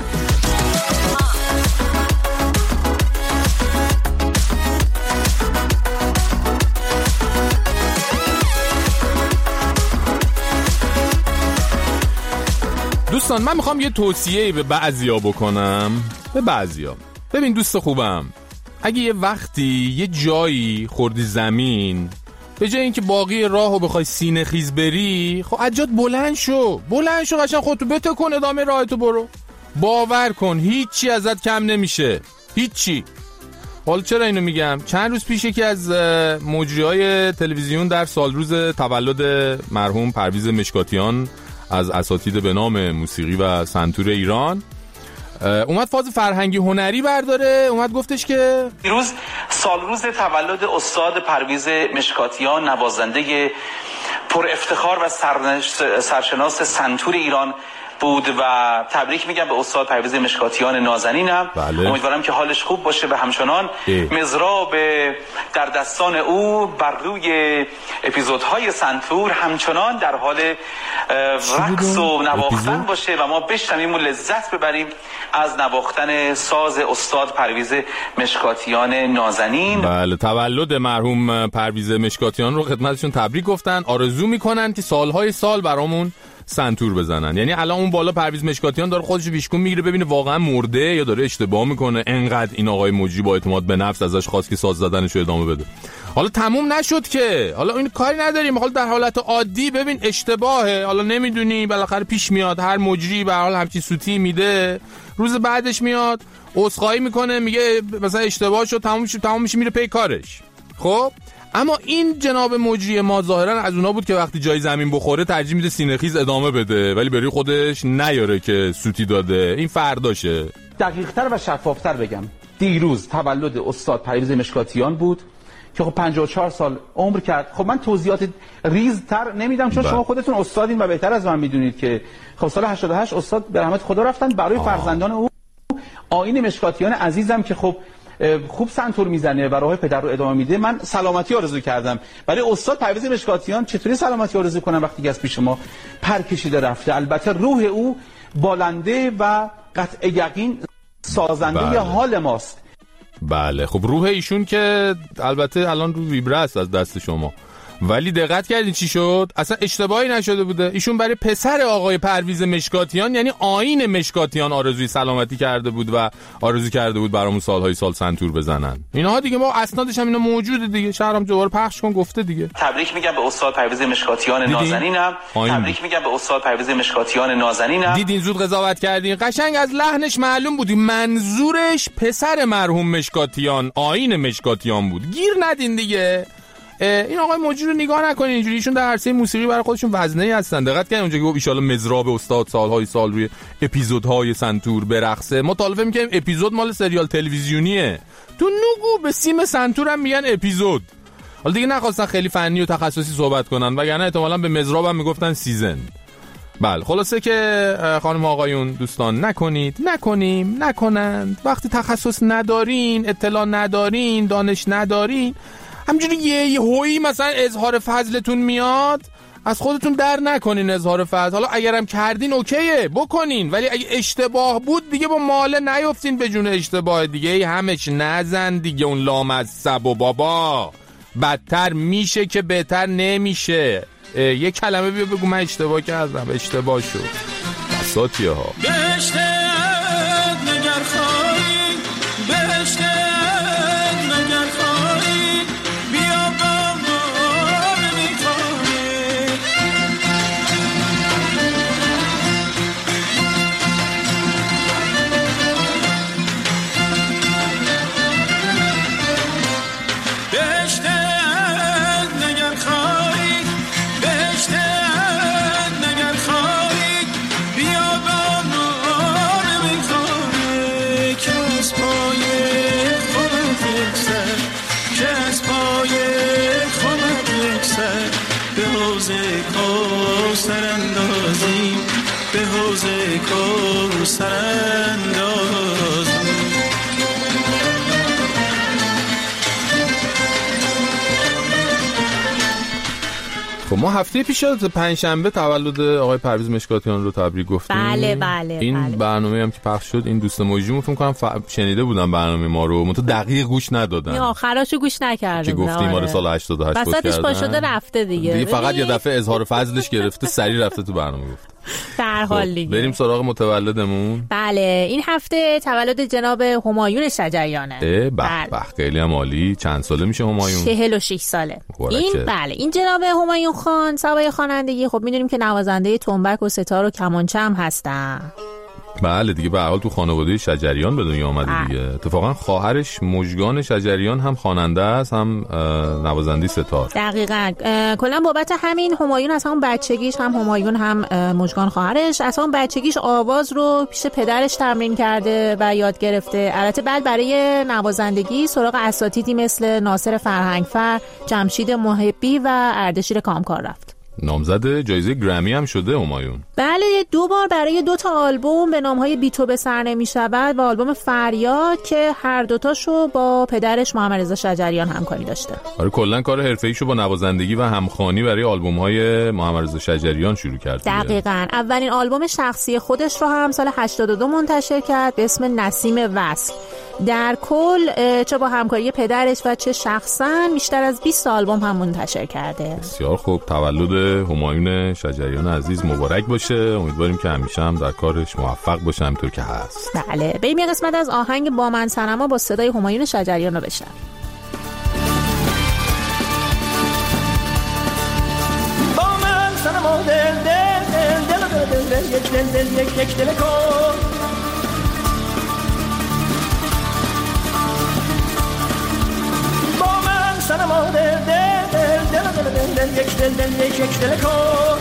دوستان من میخوام یه توصیه‌ای به بعضیا بکنم. به بعضیا ببین دوست خوبم اگه یه وقتی یه جایی خوردی زمین به جای اینکه باقی راهو بخوای سینه خیز بری خب عجات بلند شو بلند شو قشنگ خودتو بتکن ادامه راهتو برو. باور کن هیچی ازت کم نمیشه هیچی. حالا چرا اینو میگم؟ چند روز پیش یکی از مجریای تلویزیون در سالروز تولد مرحوم پرویز مشکاتیان از اساتید به نام موسیقی و سنتور ایران اومد فاز فرهنگی هنری برداره. اومد گفتش که دیروز سالروز تولد استاد پرویز مشکاتیان نوازنده پر افتخار و سرشناس سنتور ایران بود و تبریک میگم به استاد پرویز مشکاتیان نازنینم. بله. امیدوارم که حالش خوب باشه و همچنان مزراب در دستان او بر روی اپیزودهای سنتور همچنان در حال رقص و نواختن باشه و ما بشنویم و لذت ببریم از نواختن ساز استاد پرویز مشکاتیان نازنین. بله تولد مرحوم پرویز مشکاتیان رو خدمتشون تبریک گفتن. آرزو میکنن که سالهای سال برامون سنتور بزنن. یعنی الان اون بالا پرویز مشکاتیان داره خودش ویشکون میگیره ببینه واقعا مرده یا داره اشتباه میکنه. انقدر این آقای مجری با اعتماد به نفس ازش خواست که ساز زدنشو ادامه بده. حالا تموم نشد که حالا این کاری نداریم. حالا در حالت عادی ببین اشتباهه حالا نمیدونی بالاخره پیش میاد. هر مجری به هر حال همچین سوتی میده روز بعدش میاد عذرخواهی میکنه میگه مثلا اشتباه شد تموم شد تموم میشه میره پی کارش. خب اما این جناب مجری ما ظاهرا از اونا بود که وقتی جای زمین بخوره ترجیح میده سینه‌خیز ادامه بده، ولی بری خودش نیاره که سوتی داده. این فرداشه. دقیق‌تر و شفاف‌تر بگم، دیروز تولد استاد پرویز مشکاتیان بود که خب پنجاه و چهار سال عمر کرد. خب من توضیحات ریزتر نمیدم چون شما خودتون استادین و بهتر از من میدونید که خب سال هشتاد و هشت استاد به رحمت خدا رفتن. برای آه. فرزندان او آیین مشکاتیان عزیزم که خب خوب سنتور میزنه و راه پدر رو ادامه میده، من سلامتی آرزو کردم. برای استاد پرویز مشکاتیان چطوری سلامتی آرزو کنم وقتی که از پیش ما پر کشیده رفته؟ البته روح او بالنده و قطع یقین سازنده بله. حال ماست. بله خب روح ایشون که البته الان رو ویبره است از دست شما، ولی دقت کردین چی شد؟ اصلا اشتباهی نشده بوده. ایشون برای پسر آقای پرویز مشکاتیان یعنی آیین مشکاتیان آرزوی سلامتی کرده بود و آرزو کرده بود برامون سالهای سال سنتور بزنن. اینها دیگه ما اسنادش هم اینا موجوده دیگه. شهرام دوباره پخش کن گفته دیگه. تبریک میگم به استاد پرویز مشکاتیان نازنینم. تبریک میگم به استاد پرویز مشکاتیان نازنینم. دیدین زود قضاوت کردین. قشنگ از لحنش معلوم بود منظورش پسر مرحوم مشکاتیان آیین مشکاتیان بود. گیر ندین دیگه. این آقای مجری رو نگاه نکنین اینجوری، ایشون در عرصه موسیقی برای خودشون وزنه‌ای هستن. دقت کردین اونجا که گفت ان شاءالله مزراب استاد سالهای سال روی اپیزودهای سنتور برقصه. ما طالبه می‌کنیم اپیزود مال سریال تلویزیونیه، تو نگو به سیم سنتور هم میگن اپیزود. حالا دیگه نخواستن خیلی فنی و تخصصی صحبت کنن وگرنه احتمالاً به مزراب هم میگفتن سیزن. بله خلاصه که خانم آقایون دوستان نکنید، نکنیم، نکنند. وقتی تخصص ندارین، اطلاع ندارین، دانش ندارین، همجوری یه یه هویی مثلا اظهار فضلتون میاد، از خودتون در نکنین اظهار فضل. حالا اگرم کردین اوکیه بکنین، ولی اگه اشتباه بود دیگه با ماله نیفتین به جون اشتباه دیگه. همش نزن دیگه اون لامصب و بابا، بدتر میشه که بهتر نمیشه. یه کلمه بیا بگو من اشتباه کردم، اشتباه شد. بساطیه ها بهشت نگر خواهی، بهشت نگر خواهی، بیا با ما میخواهی. بهشت نگر خواهی، بهشت نگر خواهی، بیا با ما میخواهی. که از پای خودت یک سر، که از پای خودت یک سر، به حوض کوثر اندازیم، به حوض کوثر اندازیم. خب ما هفته پیش پنجشنبه تولد آقای پرویز مشکاتیان رو تبریک گفتیم. بله بله. این بله. برنامه هم که پخش شد این دوست موجی فکر کنم ف... شنیده بودم برنامه ما رو، من تو دقیق گوش ندادم. نه آخراشو گوش نکردم. که گفتیم ما رو سال هشتاد و هشت بود کردن. وسطش پا شده رفته دیگه. دیگه فقط یه دفعه اظهار فضلش گرفته سری رفته تو برنامه گفت. در حال دیگه. بریم سراغ متولدمون. بله این هفته تولد جناب همایون شجریانه. به به خیلی هم عالی. چند ساله میشه همایون؟ چهل و شش ساله. این بله این جناب همایون خان سوای خوانندگی خب میدونیم که نوازنده تنبک و ستار و کمانچه هم هستن. بله دیگه به هر حال تو خانواده شجریان به دنیا اومده دیگه. اتفاقا خواهرش مژگان شجریان هم خواننده است هم نوازنده ستار. دقیقاً. کلا بابت همین همایون از همون بچگیش هم همایون هم مژگان خواهرش از همون بچگیش آواز رو پیش پدرش تمرین کرده و یاد گرفته. البته بعد برای نوازندگی سراغ اساتیدی مثل ناصر فرهنگفر، جمشید محبی و اردشیر کامکار رفت. نامزد جایزه گرمی هم شده همایون. بله دو بار برای دو تا آلبوم به نامهای بی تو به سر نمی شود و آلبوم فریاد که هر دوتاشو با پدرش محمد رضا شجریان همکاری داشته. آره کلا کار حرفه‌ایشو با نوازندگی و همخوانی برای آلبوم‌های محمد رضا شجریان شروع کرد. دقیقاً. اولین آلبوم شخصی خودش رو هم سال هشتاد و دو منتشر کرد به اسم نسیم وصل. در کل چه با همکاری پدرش و چه شخصاً بیشتر از بیست آلبوم هم منتشر کرده. بسیار خوب. تولد همایون شجریان عزیز مبارک باشه. امیدواریم که همیشه هم در کارش موفق باشه همونطور که هست. بله بریم یه قسمت از آهنگ با من صنما با صدای همایون شجریان رو بشنویم. با من صنما دل دل دل دل دل دل یک دل دل یک یک دل کن. با من صنما دل دل دل دل یک یک دل کن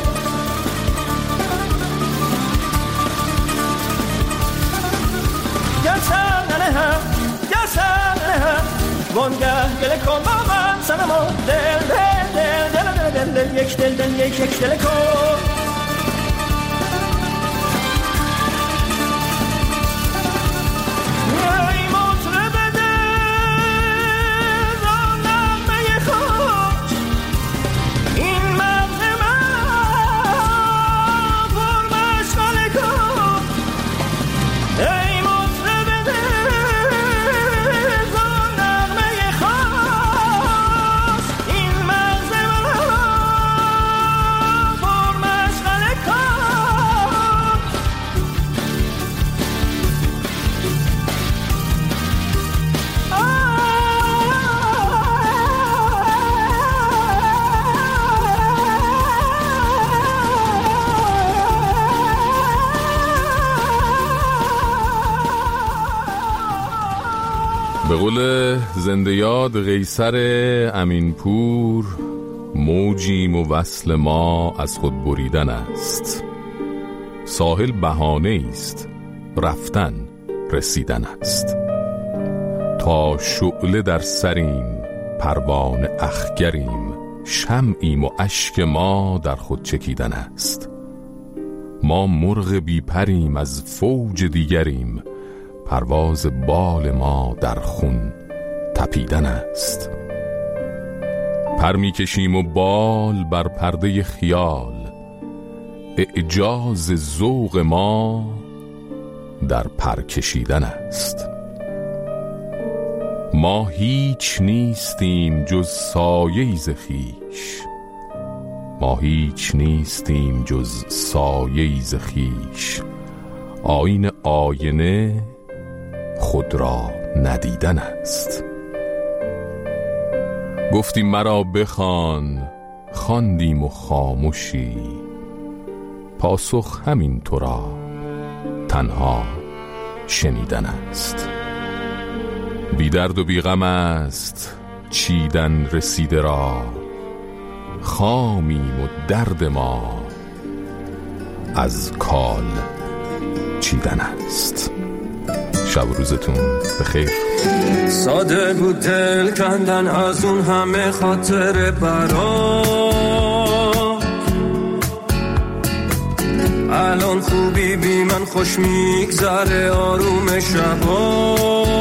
گرسن ننه گرسن ننه وانگه گل کن با من سنما دل دل دل دل دل دل دل یک دل دل یک یک دل کن به قول زنده یاد قیصر امینپور، موجیم و وصل ما از خود بریدن است. ساحل بهانه است، رفتن رسیدن است. تا شعله در سریم، پروانه اخگریم، شمعیم و اشک ما در خود چکیدن است. ما مرغ بی پریم، از فوج دیگریم، پرواز بال ما در خون تپیدن است. پر می کشیم و بال بر پرده خیال، اعجاز ذوق ما در پر کشیدن است. ما هیچ نیستیم جز سایه‌ای ز خویش، ما هیچ نیستیم جز سایه‌ای ز خویش. آیین آینه خود را ندیدن است. گفتیم مرا بخوان، خواندیم و خاموشی، پاسخ همین تو را تنها شنیدن است. بی درد و بی غم است چیدن رسیده را، خامیم و درد ما از کال چیدن است. شب و روزتون بخیر. ساده بود دل کندن از اون همه خاطر برا، الان خوبی بی من خوش میگذره آروم شبا.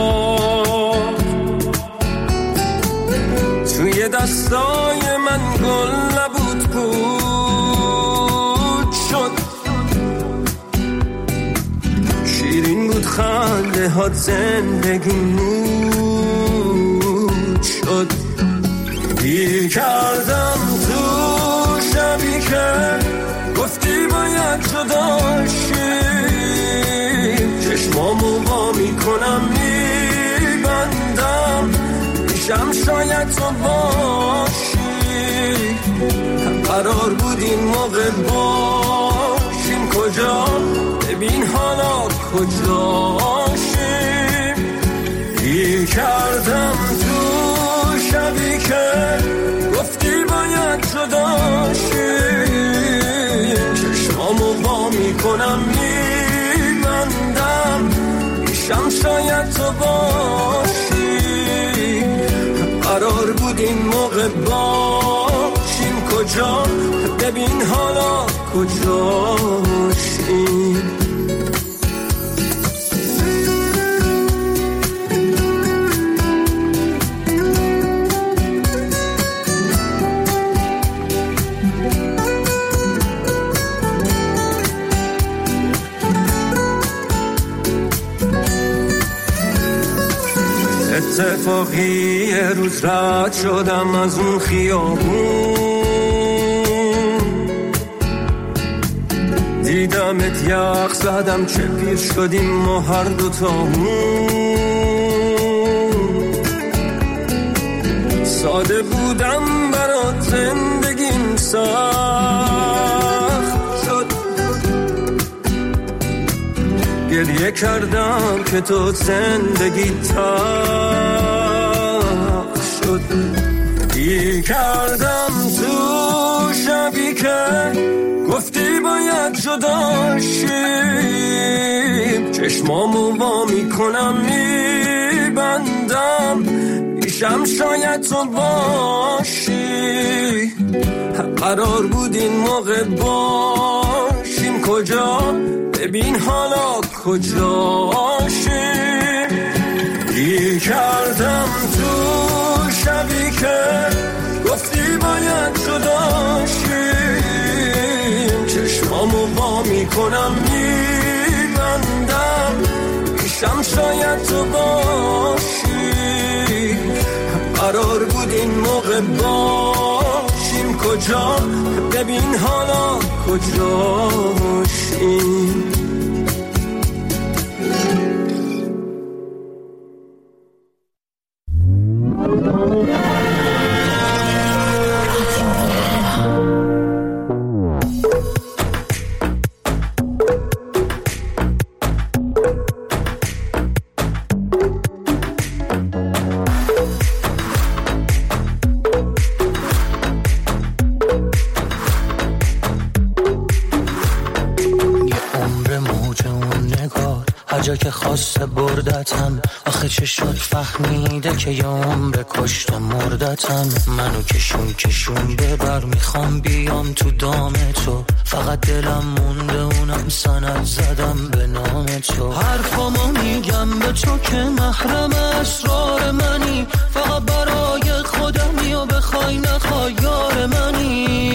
توی دستای من گل نبود بود شد، شیرین بود خنده هات زندگی نود شد. دیر کردم تو شبی که گفتی باید جدا شیم، چشمامو با میکنم میبندم، میشم شاید تو باشی. هم قرار بود این موقع باشیم، کجا ببین حالا کجاشیم. دیر کردم تو شبی که گفتی باید جدا شیم، چشمامو با میکنم میبندم، میشم شاید تو باشی. قرار بود این موقع باشیم، کجا ببین حالا کجاشیم. اتفاقی یه روز رد شدم از اون خیابون، دیدمت یخ زدم چه پیر شدیم ما هر دوتامون. ساده بودم برات زندگیم سخت شد، گریه کردم که تو زندگی تلخ شد. گیر کردم تو جداشیم چشمامو وا میکنم میبندم پیشم شاید تو باشی قرار بود این موقع باشیم کجا ببین حالا کجاشی گیر کردم تو شبی که گفتی باید جداشیم چشمامو با میکنم میبندم پیشم شاید تو باشی قرار بود این موقع باشیم کجا ببین حالا کجاشیم جا که خواسته بردتم آخه چه شد فهمیده که یه عمر کشت و مردتم منو کشون کشون ببر میخوام بیام تو دام تو فقط دلم مونده اونم سند زدم به نام تو حرفامو میگم به تو که محرم اسرار منی فقط برای خودمی و بخوای نخوای یار منی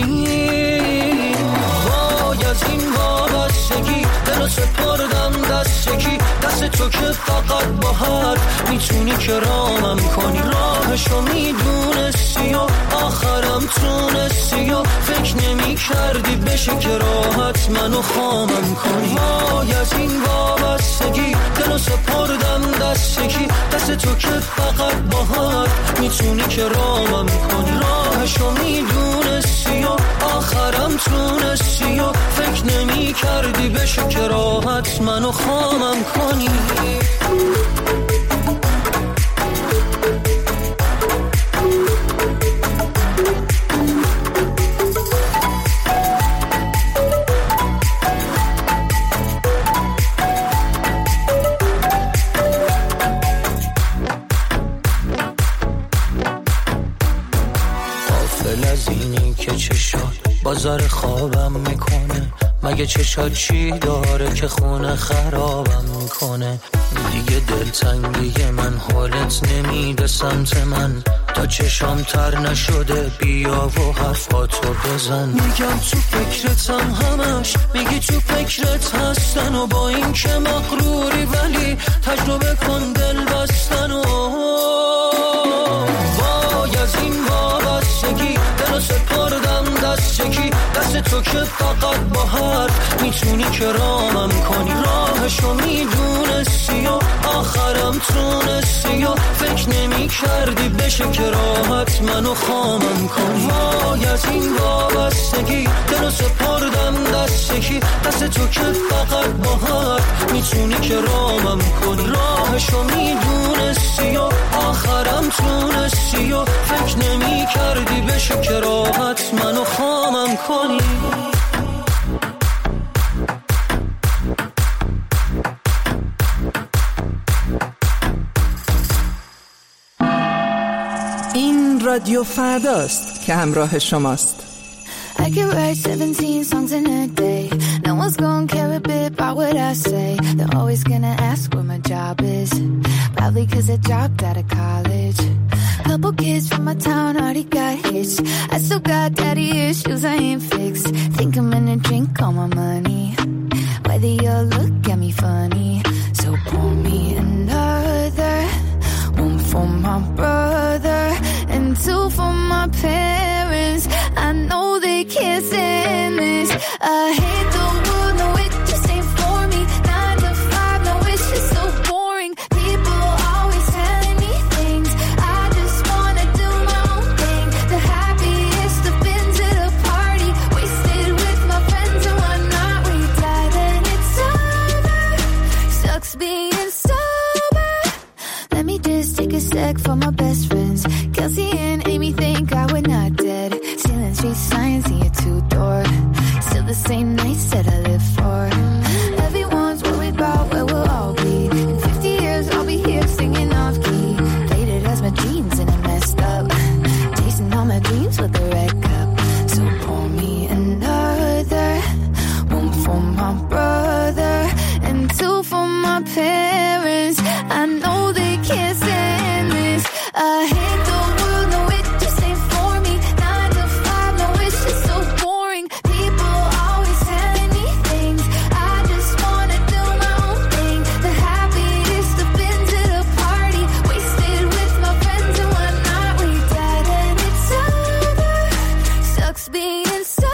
وای از این وابستگی دلو سپردم دستگی دست تو که فقط با حرف میتونی که رامم کنی راهشو میدونستی و آخرم تونستی و فکر نمی کردی بشه که راحت منو خامم کنی وای از این وابستگی دلو سپردم دستگی دست تو که فقط با حرف میتونی که رامم کنی راهشو میدونستی و آخرم تونستی و فکر نمی کردی بشه که راحت منو خامم کنی غافل از اینی که چه شد بازار خوابم میکنه مگه چشات چی داره که خونه خرابم میکنه دیگه دلتنگی من حالت نمیده سمت من تا چشام تر نشده بیا و حرفاتو بزن میگم تو فکرتم همش میگی تو فکرت هستن و با این که مغروری ولی تجربه کن دل بستن و وای از این وابستگی دلو سپردم دستگی دست تو که فقط با حرف میتونی که رامم کنی راهشو میدونستی و آخرم تونستی و فکر نمی کردی بشه که راحت منو خامم کنی وای از این وابستگی دلو سپردم دستگی دست تو که فقط با حرف میتونی که رامم کنی راهشو میدونستی و آخرم تونستی و فکر نمی کردی بشه که راحت منو خامم کنی این رادیو فرداست که همراه شماست. I could write seventeen songs in a day. No one's gonna care a bit about what I say. They're always gonna ask what my job is. Probably cause I dropped out of college. Couple kids from my town already got hitched. I still got daddy issues I ain't fixed. Think I'm gonna drink all my money. Whether you look at me funny. So pour me another. One for my brother. And two for my parents. I know they can't stand this. I hate the world, no it just ain't for me. Nine to five, no it's just so boring. People always telling me things. I just wanna do my own thing. The happiest I've been to the party. Wasted with my friends and whatnot. We die then it's over. Sucks being sober. Let me just take a sec for my best friends. Kelsey and Amy think I would not dead. Stealing street signs in your two-door. Still the same nights that I live I hate the world, no it just ain't for me. Nine to five, no it's just so boring. People always telling me things, I just wanna do my own thing. The happiest have been to the party, wasted with my friends and whatnot. We died and it's over, sucks being sober.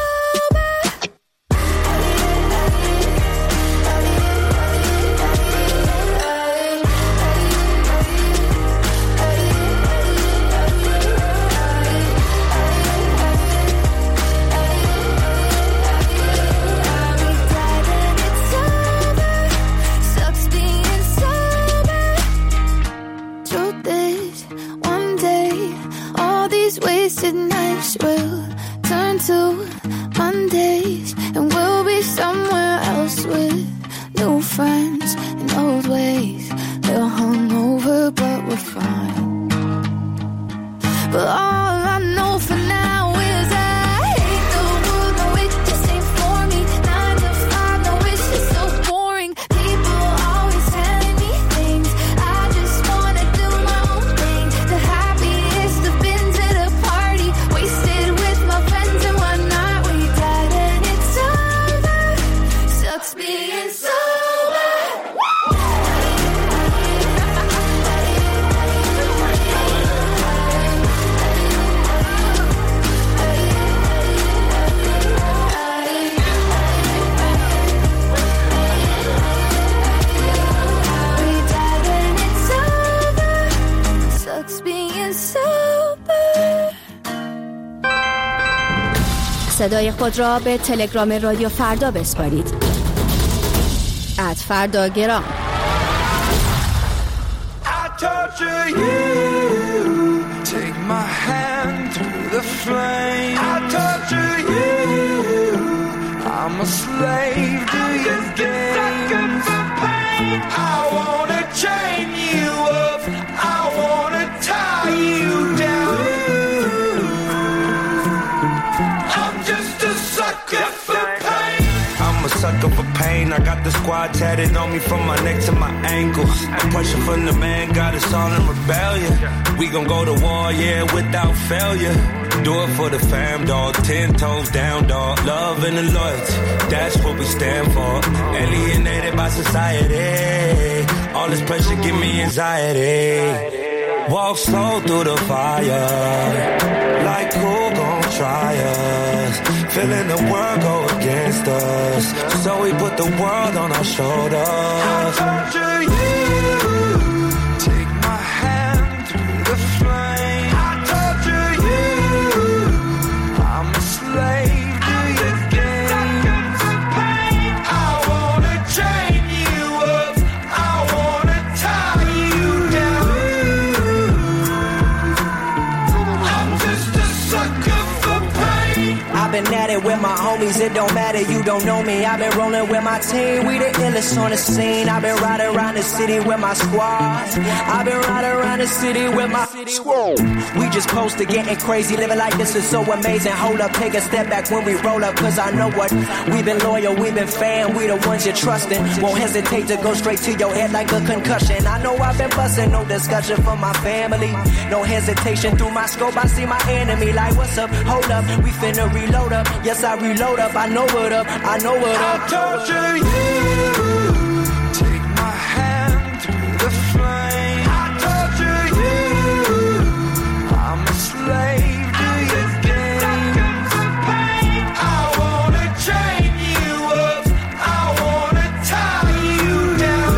Wasted nights will turn to Mondays, and we'll be somewhere else with new friends and old ways. They're hungover, but we're fine. But all I know for now is I hate the world, no it just ain't for me. Nine to five, no it's just so boring. People always telling me things, I just wanna do my own thing. The happiest have been to the party, wasted with my friends and whatnot. We died and it's over, sucks being sober. We died and it's over, sucks being sober. صدای خود را به تلگرام رادیو فردا بسپارید. ات فردا گرام. I torture you, take my hand through the flame. I torture you, I'm a slave to your game. I wanna chain you up, I wanna tie you down. I'm just a sucker for pain. I'm a sucker for pain. I got the squad tatted on me from my neck to my ankles. The pressure from the man got us all in rebellion. We gon' go to war, yeah, without failure. Do it for the fam, dog. Ten toes down, dog. Love and the loyalty, that's what we stand for. Alienated by society, all this pressure give me anxiety. Walk slow through the fire, like who gon' try us? Feeling the world go against us, so we put the world on our shoulders. I torture you, take my hand through the flame. I torture you, I'm a slave to your game. I wanna chain you up, I wanna tie you down. I'm just a sucker for pain. I've been at it with my homies, it don't matter, you don't know me. I've been rolling with my team, we the illest on the scene. I've been riding around the city with my squad. I've been riding around the city with my squad. We just posted getting crazy, living like this is so amazing. Hold up, take a step back when we roll up, cause I know what. We've been loyal, we've been fan, we the ones you're trusting. Won't hesitate to go straight to your head like a concussion. I know I've been busting, no discussion for my family. No hesitation, through my scope I see my enemy. Like what's up, hold up, we finna reload up. Yes, I reload up, I know what up, I know what up. I torture you, take my hand through the flame. I torture you, I'm a slave to your game. I wanna chain you up, I wanna tie you down.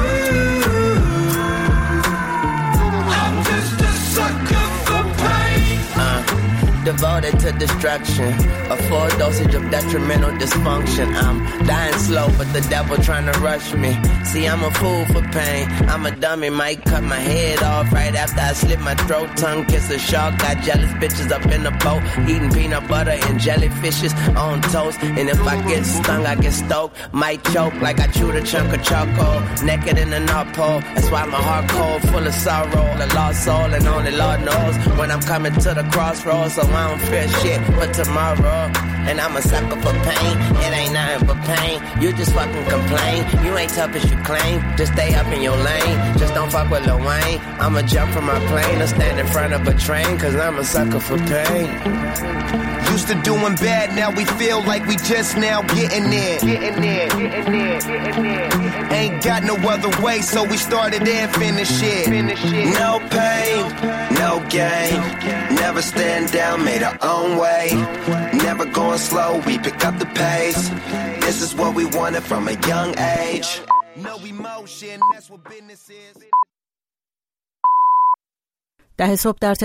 I'm just a sucker for pain. Uh, devoted to destruction, a full dosage of detrimental dysfunction. I'm dying slow, but the devil trying to rush me. See, I'm a fool for pain. I'm a dummy, might cut my head off right after I slit my throat. Tongue kiss a shark, got jealous bitches up in the boat, eating peanut butter and jellyfishes on toast. And if I get stung, I get stoked, might choke like I chewed a chunk of charcoal. Naked in the North Pole, that's why my heart cold, full of sorrow. A lost soul, and only Lord knows when I'm coming to the crossroads. So I don't fear shit for tomorrow. And I'm a sucker for pain. It ain't nothing but pain. You just fucking complain. You ain't tough as you claim. Just stay up in your lane. Just don't fuck with Lil Wayne. I'ma jump from my plane or stand in front of a train, cause I'm a sucker for pain. Used to doing bad, now we feel like we just now getting in. Getting in, getting in, getting in. Ain't got no other way, so we started and finished it. No pain, no gain. Never stand down, made our own way. Never going slow, we pick up the pace. This is what we wanted from a young age. No emotion, that's what business is. ده صبح در